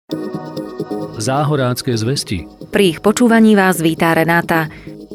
Záhorácké zvesti. Pri ich počúvaní vás víta Renáta.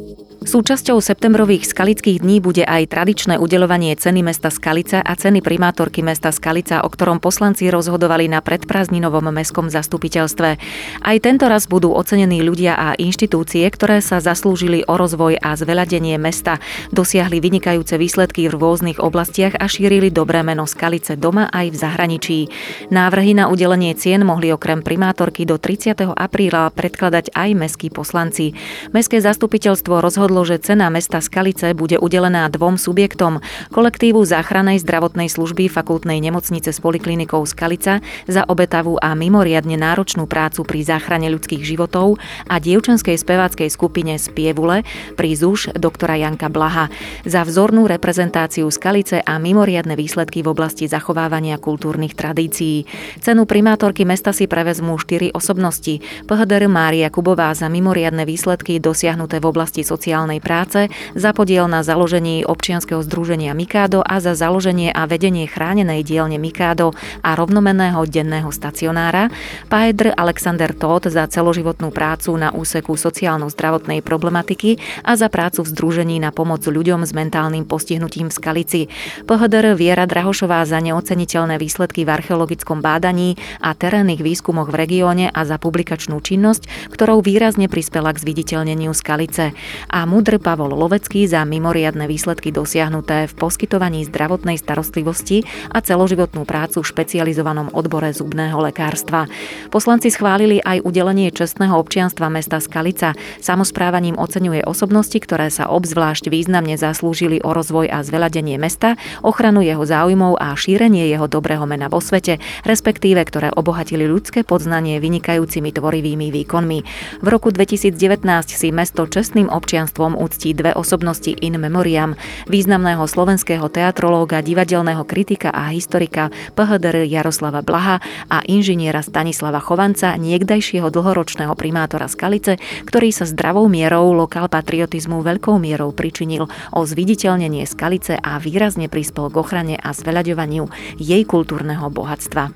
Súčasťou septembrových skalických dní bude aj tradičné udeľovanie ceny mesta Skalica a ceny primátorky mesta Skalica, o ktorom poslanci rozhodovali na predprázdninovom mestskom zastupiteľstve. Aj tento raz budú ocenení ľudia a inštitúcie, ktoré sa zaslúžili o rozvoj a zveľadenie mesta, dosiahli vynikajúce výsledky v rôznych oblastiach a šírili dobré meno Skalice doma aj v zahraničí. Návrhy na udelenie cien mohli okrem primátorky do 30. apríla predkladať aj mestskí poslanci. Mestské zastupiteľstvo rozhodlo, že cena mesta Skalice bude udelená dvom subjektom: kolektívu záchrannej zdravotnej služby Fakultnej nemocnice s poliklinikou Skalica za obetavú a mimoriadne náročnú prácu pri záchrane ľudských životov a dievčenskej speváckej skupine Spievule pri ZUŠ doktora Janka Blaha za vzornú reprezentáciu Skalice a mimoriadne výsledky v oblasti zachovávania kultúrnych tradícií. Cenu primátorky mesta si prevezmú 4 osobnosti: PHDR Mária Kubová za mimoriadne výsledky dosiahnuté v oblasti sociálnej práce, za podiel na založení občianskeho združenia Mikádo a za založenie a vedenie chránenej dielne Mikádo a rovnomenného denného stacionára, PHDR Alexander Tóth za celoživotnú prácu na úseku sociálno-zdravotnej problematiky a za prácu v združení na pomoc ľuďom s mentálnym postihnutím v Skalici, PHDR Viera Drahošová za neoceniteľné výsledky v archeologickom bádaní a terénnych výskumoch v regióne a za publikačnú činnosť, ktorou výrazne prispela k zviditeľneniu Skalice, a Mudr Pavol Lovecký za mimoriadne výsledky dosiahnuté v poskytovaní zdravotnej starostlivosti a celoživotnú prácu v špecializovanom odbore zubného lekárstva. Poslanci schválili aj udelenie čestného občianstva mesta Skalica. Samospráva ním oceňuje osobnosti, ktoré sa obzvlášť významne zaslúžili o rozvoj a zveľadenie mesta, ochranu jeho záujmov a šírenie jeho dobrého mena vo svete, respektíve ktoré obohatili ľudské poznanie vynikajúcimi tvorivými výkonmi. V roku 2019 si mesto čestným občianstvom uctí dve osobnosti in memoriam: významného slovenského teatrológa, divadelného kritika a historika PHDR Jaroslava Blaha a inžiniera Stanislava Chovanca, niekdajšieho dlhoročného primátora Skalice, ktorý sa zdravou mierou lokálpatriotizmu veľkou mierou pričinil o zviditeľnenie Skalice a výrazne prispel k ochrane a zveľaďovaniu jej kultúrneho bohatstva.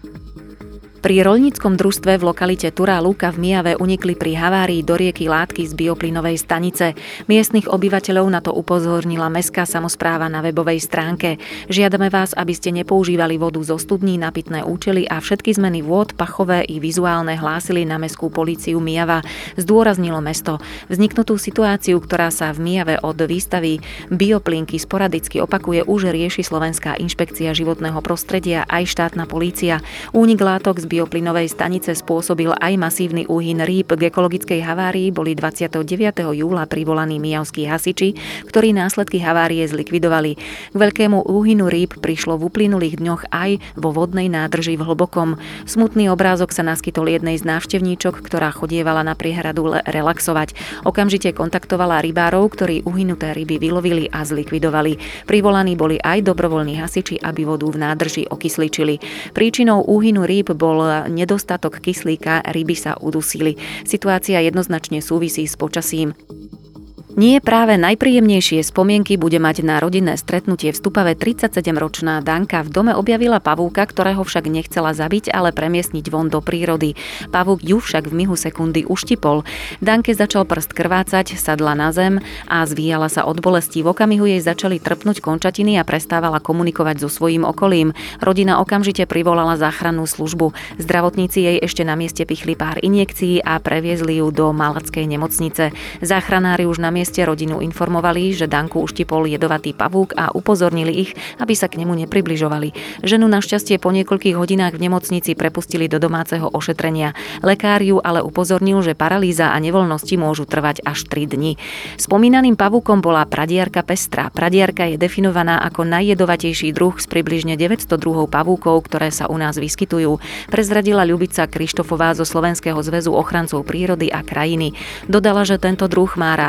Pri roľníckom družstve v lokalite Turá Lúka v Myjave unikli pri havárii do rieky látky z bioplynovej stanice. Miestnych obyvateľov na to upozornila mestská samospráva na webovej stránke. Žiadame vás, aby ste nepoužívali vodu zo studní na pitné účely a všetky zmeny vôd, pachové i vizuálne hlásili na mestskú políciu Myjava, zdôraznilo mesto. Vzniknutú situáciu, ktorá sa v Myjave od výstavy bioplynky sporadicky opakuje, už rieši Slovenská inšpekcia životného prostredia aj štátna polícia. Únik látok z bioplynovej stanice spôsobil aj masívny úhyn rýb. K ekologickej havárii boli 29. júla privolaní myjavskí hasiči, ktorí následky havárie zlikvidovali. K veľkému úhynu rýb prišlo v uplynulých dňoch aj vo vodnej nádrži v Hlbokom. Smutný obrázok sa naskytol jednej z návštevníčok, ktorá chodievala na priehradu relaxovať. Okamžite kontaktovala rybárov, ktorí uhynuté ryby vylovili a zlikvidovali. Privolaní boli aj dobrovoľní hasiči, aby vodu v nádrži okysličili. Príčinou úhynu rýb bol nedostatok kyslíka, ryby sa udusili. Situácia jednoznačne súvisí s počasím. Nie práve najpríjemnejšie spomienky bude mať na rodinné stretnutie v Stupave 37-ročná Danka. V dome objavila pavúka, ktorého však nechcela zabiť, ale premiestniť von do prírody. Pavúk ju však v mihu sekundy uštipol. Danke začal prst krvácať, sadla na zem a zvíjala sa od bolesti. V okamihu jej začali trpnúť končatiny a prestávala komunikovať so svojím okolím. Rodina okamžite privolala záchrannú službu. Zdravotníci jej ešte na mieste pichli pár injekcií a previezli ju do Malackej nemocnice. Záchranári už na mieste rodinu informovali, že Danku uštipol jedovatý pavúk a upozornili ich, aby sa k nemu nepribližovali. Ženu našťastie po niekoľkých hodinách v nemocnici prepustili do domáceho ošetrenia. Lekár ju ale upozornil, že paralýza a nevoľnosti môžu trvať až 3 dni. Spomínaným pavúkom bola pradiarka pestrá. Pradiarka je definovaná ako najjedovatejší druh z približne 900 druhov pavúkov, ktoré sa u nás vyskytujú. Prezradila Ľubica Krištofová zo Slovenského zväzu ochrancov prírody a krajiny. Dodala, že tento druh má rád teplejšie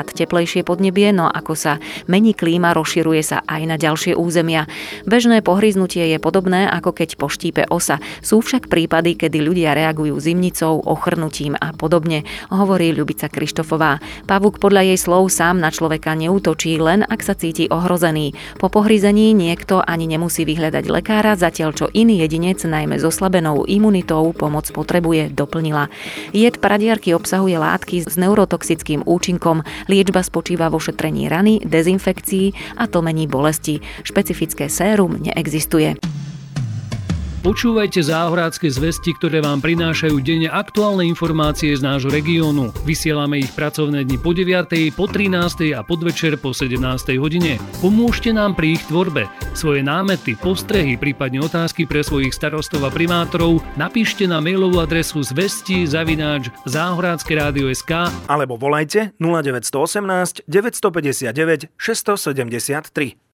teplejšie podnebie, no ako sa mení klíma, rozširuje sa aj na ďalšie územia. Bežné pohryznutie je podobné, ako keď poštípe osa. Sú však prípady, kedy ľudia reagujú zimnicou, ochrnutím a podobne, hovorí Ľubica Krištofová. Pavúk podľa jej slov sám na človeka neútočí, len ak sa cíti ohrozený. Po pohryzení niekto ani nemusí vyhľadať lekára, zatiaľ čo iný jedinec, najmä s oslabenou imunitou, pomoc potrebuje, doplnila. Jed pradiarky obsahuje látky s neurotoxickým účinkom. Liečba spočíva vo šetrení rany, dezinfekcii a tlmení bolesti. Špecifické sérum neexistuje. Počúvajte Záhorácke zvesti, ktoré vám prinášajú denne aktuálne informácie z nášho regiónu. Vysielame ich pracovné dni po 9., po 13. a podvečer po 17. hodine. Pomôžte nám pri ich tvorbe. Svoje námety, postrehy, prípadne otázky pre svojich starostov a primátorov napíšte na mailovú adresu zvesti@záhorackeradio.sk alebo volajte 0918 959 673.